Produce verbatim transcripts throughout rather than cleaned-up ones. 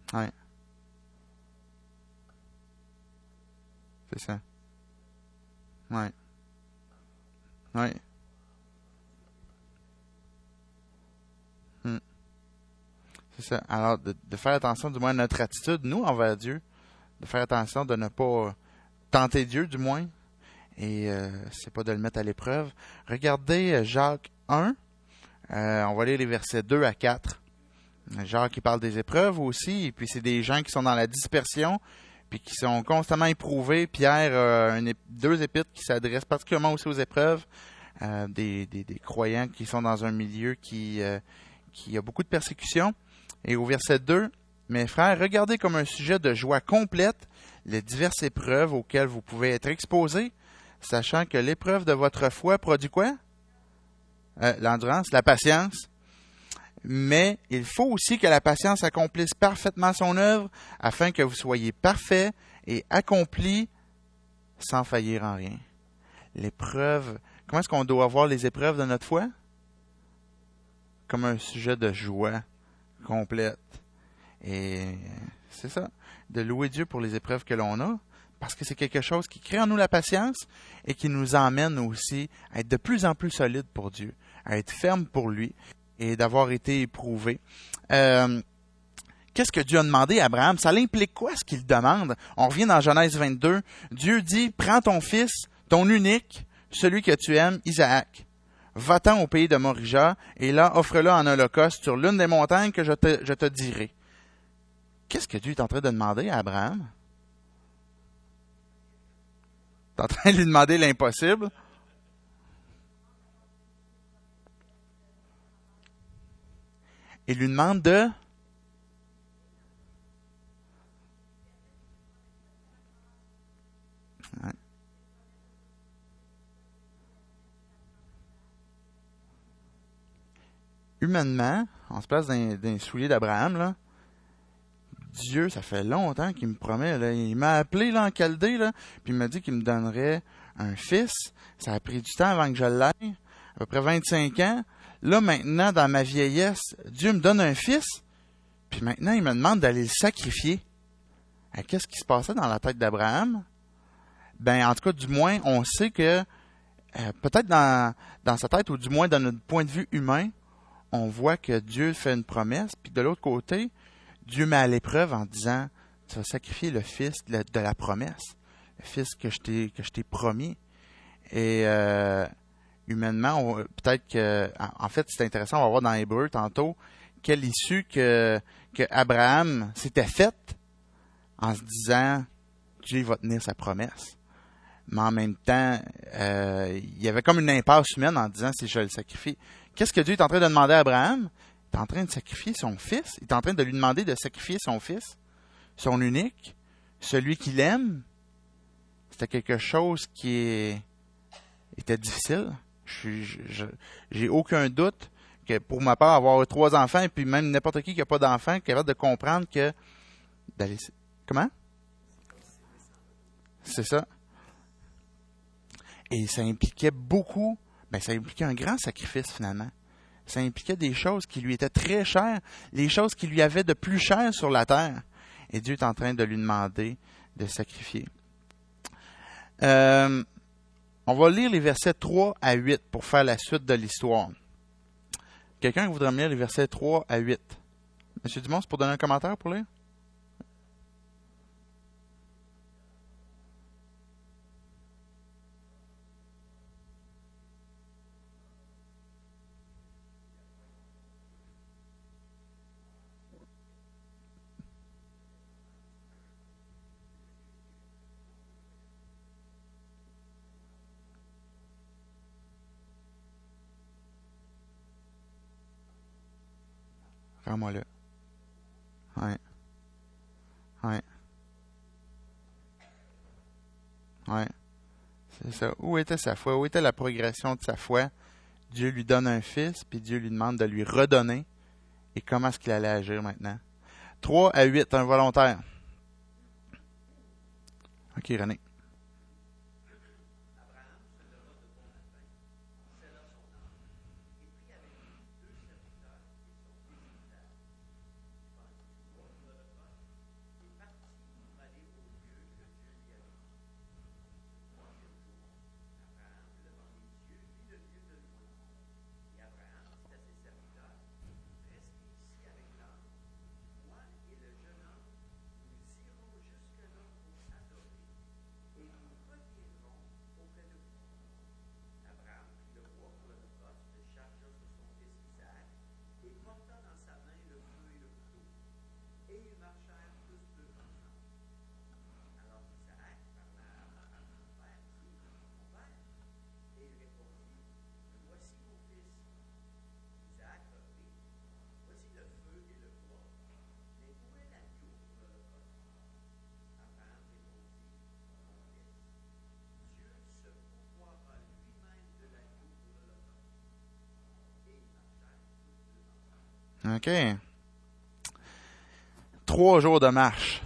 Ouais, c'est ça. Ouais, ouais. Hmm, c'est ça. Alors, de, de faire attention, du moins, à notre attitude, nous, envers Dieu, de faire attention de ne pas tenter Dieu, du moins, et euh, c'est pas de le mettre à l'épreuve. Regardez euh, Jacques un, euh, on va lire les versets deux à quatre. Jacques qui parle des épreuves aussi, et puis c'est des gens qui sont dans la dispersion, puis qui sont constamment éprouvés. Pierre, euh, un ép- deux épîtres qui s'adressent particulièrement aussi aux épreuves, euh, des, des, des croyants qui sont dans un milieu qui, euh, qui a beaucoup de persécutions. Et au verset deux, mes frères, regardez comme un sujet de joie complète les diverses épreuves auxquelles vous pouvez être exposés, sachant que l'épreuve de votre foi produit quoi? Euh, l'endurance, la patience. Mais il faut aussi que la patience accomplisse parfaitement son œuvre, afin que vous soyez parfaits et accomplis sans faillir en rien. L'épreuve, comment est-ce qu'on doit voir les épreuves de notre foi? Comme un sujet de joie complète. Et c'est ça, de louer Dieu pour les épreuves que l'on a, parce que c'est quelque chose qui crée en nous la patience et qui nous emmène aussi à être de plus en plus solide pour Dieu, à être ferme pour lui et d'avoir été éprouvé. Euh, Qu'est-ce que Dieu a demandé à Abraham? Ça l'implique quoi ce qu'il demande? On revient dans Genèse vingt-deux. Dieu dit, prends ton fils, ton unique, celui que tu aimes, Isaac. Va-t'en au pays de Morija, et là, offre-le en holocauste sur l'une des montagnes que je te, je te dirai. Qu'est-ce que Dieu est en train de demander à Abraham? Il est en train de lui demander l'impossible. Il lui demande de... Ouais. Humainement, on se place dans, dans les souliers d'Abraham, là. Dieu, ça fait longtemps qu'il me promet, là. Il m'a appelé là, en Chaldée, là, puis il m'a dit qu'il me donnerait un fils. Ça a pris du temps avant que je l'aie, à peu près vingt-cinq ans. Là, maintenant, dans ma vieillesse, Dieu me donne un fils, puis maintenant, il me demande d'aller le sacrifier. Et qu'est-ce qui se passait dans la tête d'Abraham? Ben, en tout cas, du moins, on sait que, euh, peut-être dans, dans sa tête, ou du moins dans notre point de vue humain, on voit que Dieu fait une promesse, puis de l'autre côté, Dieu met à l'épreuve en disant, tu vas sacrifier le fils de la, de la promesse, le fils que je t'ai que je t'ai promis. Et euh, humainement, on- peut-être que, en, en fait, c'est intéressant, on va voir dans Hébreu tantôt quelle issue que que Abraham s'était faite en se disant, Dieu va tenir sa promesse. Mais en même temps, euh, il y avait comme une impasse humaine en disant, si je le sacrifie. Qu'est-ce que Dieu est en train de demander à Abraham? Il est en train de sacrifier son fils. Il est en train de lui demander de sacrifier son fils, son unique, celui qu'il aime. C'était quelque chose qui est- était difficile. Je suis- je- je- j'ai aucun doute que pour ma part, avoir trois enfants, et puis même n'importe qui qui n'a pas d'enfant, est capable de comprendre que d'aller. Comment? C'est ça. Et ça impliquait beaucoup, ben ça impliquait un grand sacrifice finalement. Ça impliquait des choses qui lui étaient très chères, les choses qui lui avaient de plus cher sur la terre. Et Dieu est en train de lui demander de sacrifier. Euh, on va lire les versets trois à huit pour faire la suite de l'histoire. Quelqu'un qui voudrait me lire les versets trois à huit? Monsieur Dumont, c'est pour donner un commentaire pour lire? Rends-moi-le. Ouais, ouais, ouais. C'est ça. Où était sa foi? Où était la progression de sa foi? Dieu lui donne un fils, puis Dieu lui demande de lui redonner. Et comment est-ce qu'il allait agir maintenant? Trois à huit, un volontaire. OK, René. OK. Trois jours de marche.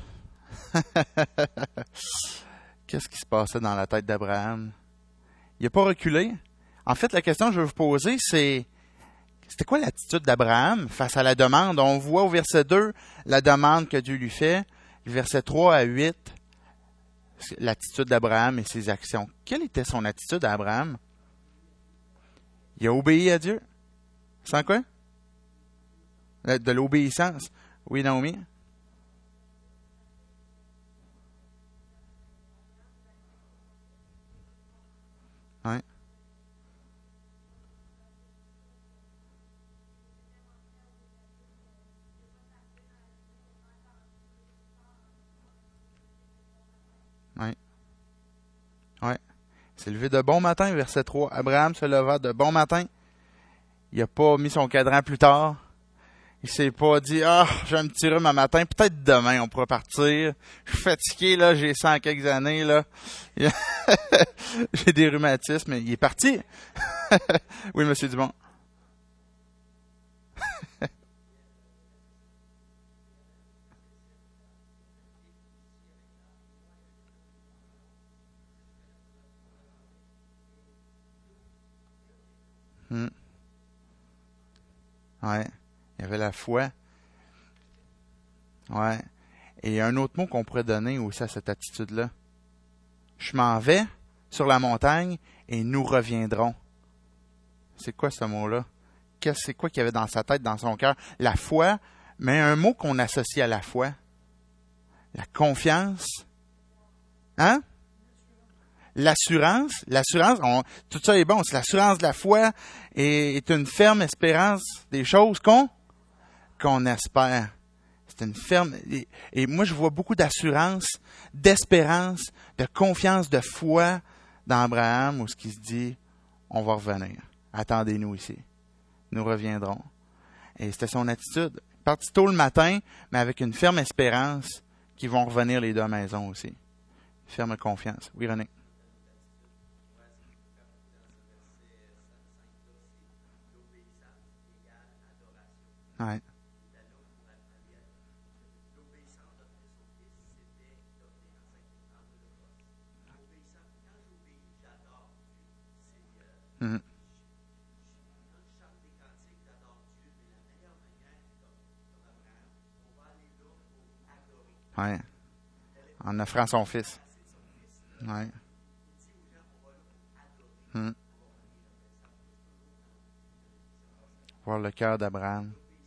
Qu'est-ce qui se passait dans la tête d'Abraham? Il n'a pas reculé. En fait, la question que je veux vous poser, c'est c'était quoi l'attitude d'Abraham face à la demande? On voit au verset deux la demande que Dieu lui fait. Le verset trois à huit, l'attitude d'Abraham et ses actions. Quelle était son attitude à Abraham? Il a obéi à Dieu. Sans quoi? De l'obéissance. Oui, Naomi? Oui. Oui. Oui. Il s'est levé de bon matin, verset trois. Abraham se leva de bon matin. Il n'a pas mis son cadran plus tard. Il s'est pas dit, ah, j'ai un petit rhume à matin, peut-être demain on pourra partir. Je suis fatigué, là, j'ai cent quelques années, là. J'ai des rhumatismes, mais il est parti. Oui, monsieur Dumont. Hmm. Ouais. Il y avait la foi. Ouais. Et un autre mot qu'on pourrait donner aussi à cette attitude-là. Je m'en vais sur la montagne et nous reviendrons. C'est quoi ce mot-là? Qu'est-ce, c'est quoi qu'il y avait dans sa tête, dans son cœur? La foi, mais un mot qu'on associe à la foi. La confiance. Hein? L'assurance. L'assurance, on, tout ça est bon. C'est l'assurance de la foi et est une ferme espérance des choses qu'on, qu'on espère. C'est une ferme. Et, et moi, je vois beaucoup d'assurance, d'espérance, de confiance, de foi dans Abraham, où ce qui se dit, on va revenir. Attendez-nous ici. Nous reviendrons. Et c'était son attitude. Parti tôt le matin, mais avec une ferme espérance qu'ils vont revenir les deux à la maison aussi. Ferme confiance. Oui, René. Ouais. Mm. Ouais. En offrant son fils. Ouais. Mm. Voir le cœur d'Abraham.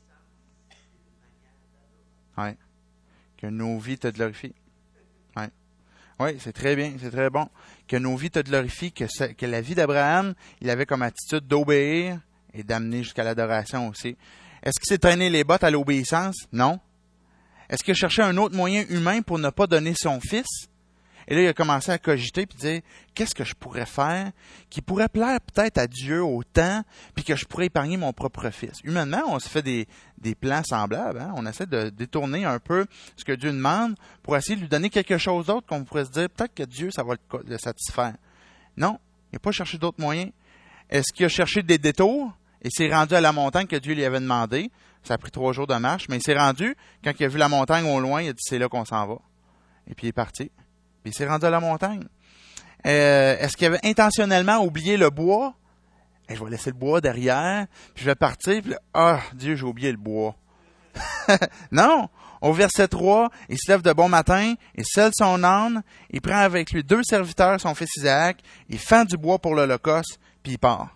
Ouais. Que nos vies te glorifient. Ouais. Oui, c'est très bien, c'est très bon. Que nos vies te glorifient, que, ce, que la vie d'Abraham, il avait comme attitude d'obéir et d'amener jusqu'à l'adoration aussi. Est-ce qu'il s'est traîné les bottes à l'obéissance? Non. Est-ce qu'il a cherché un autre moyen humain pour ne pas donner son fils? Et là, il a commencé à cogiter et dire, qu'est-ce que je pourrais faire qui pourrait plaire peut-être à Dieu autant, puis que je pourrais épargner mon propre fils. Humainement, on se fait des, des plans semblables. Hein? On essaie de détourner un peu ce que Dieu demande pour essayer de lui donner quelque chose d'autre qu'on pourrait se dire, peut-être que Dieu, ça va le, le satisfaire. Non, il n'a pas cherché d'autres moyens. Est-ce qu'il a cherché des détours et s'est rendu à la montagne que Dieu lui avait demandé? Ça a pris trois jours de marche, mais il s'est rendu, quand il a vu la montagne au loin, il a dit, c'est là qu'on s'en va. Et puis il est parti. Puis il s'est rendu à la montagne. Euh, est-ce qu'il avait intentionnellement oublié le bois? Et je vais laisser le bois derrière, puis je vais partir, puis là, ah, Dieu, j'ai oublié le bois. Non! Au verset trois, il se lève de bon matin, il selle son âne, il prend avec lui deux serviteurs, son fils Isaac, il fend du bois pour l'Holocauste, puis il part.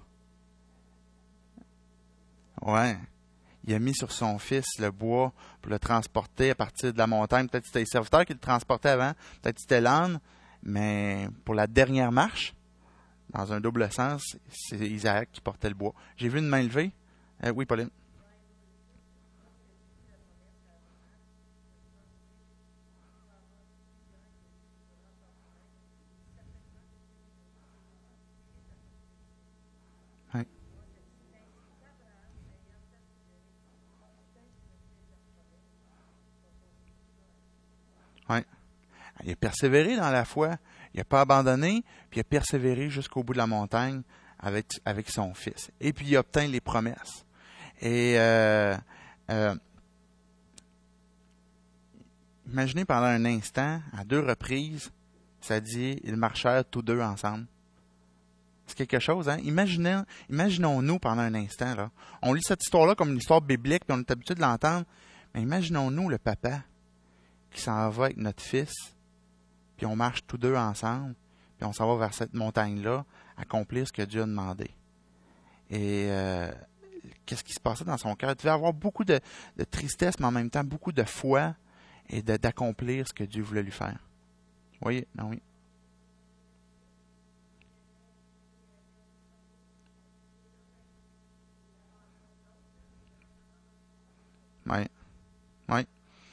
Ouais. Il a mis sur son fils le bois pour le transporter à partir de la montagne. Peut-être que c'était les serviteurs qui le transportaient avant, peut-être que c'était l'âne, mais pour la dernière marche, dans un double sens, c'est Isaac qui portait le bois. J'ai vu une main levée. Euh, oui, Pauline. Oui. Oui. Il a persévéré dans la foi. Il n'a pas abandonné, puis il a persévéré jusqu'au bout de la montagne avec, avec son fils. Et puis il obtint les promesses. Et euh, Euh, imaginez pendant un instant, à deux reprises, ça dit, ils marchèrent tous deux ensemble. C'est quelque chose, hein? Imaginez, imaginons-nous pendant un instant, là. On lit cette histoire-là comme une histoire biblique, puis on est habitué de l'entendre. Mais imaginons-nous le papa qui s'en va avec notre fils, puis on marche tous deux ensemble, puis on s'en va vers cette montagne-là, accomplir ce que Dieu a demandé. Et euh, qu'est-ce qui se passait dans son cœur? Il devait avoir beaucoup de, de tristesse, mais en même temps beaucoup de foi et de, d'accomplir ce que Dieu voulait lui faire. Vous voyez? Non, oui. Oui. Oui.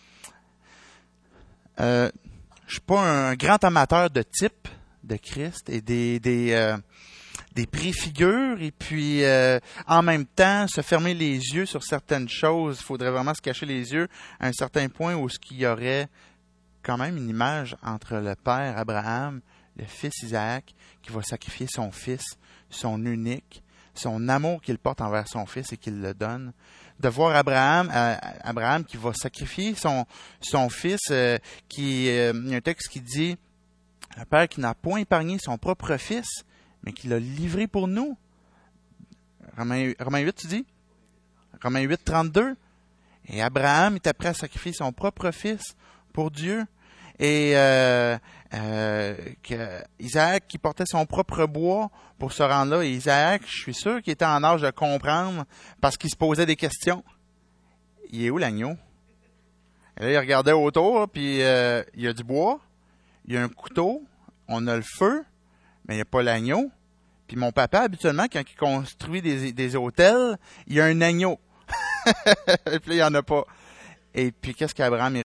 Euh, je suis pas un grand amateur de type de Christ et des des euh, des préfigures et puis euh, en même temps se fermer les yeux sur certaines choses. Il faudrait vraiment se cacher les yeux à un certain point où ce qu'il y aurait quand même une image entre le père Abraham, le fils Isaac qui va sacrifier son fils, son unique, son amour qu'il porte envers son fils et qu'il le donne. De voir Abraham, euh, Abraham qui va sacrifier son, son fils, euh, qui, euh, il y a un texte qui dit, un père qui n'a point épargné son propre fils, mais qui l'a livré pour nous. Romains, Romains huit, tu dis? Romains huit, trente-deux. Et Abraham était prêt à sacrifier son propre fils pour Dieu. Et euh, euh, que Isaac qui portait son propre bois pour se rendre là. Et Isaac, je suis sûr qu'il était en âge de comprendre parce qu'il se posait des questions. Il est où l'agneau? Et là, il regardait autour, puis euh, il y a du bois, il y a un couteau, on a le feu, mais il n'y a pas l'agneau. Puis mon papa, habituellement, quand il construit des, des hôtels, il y a un agneau. Et puis là, il n'y en a pas. Et puis, qu'est-ce qu'Abraham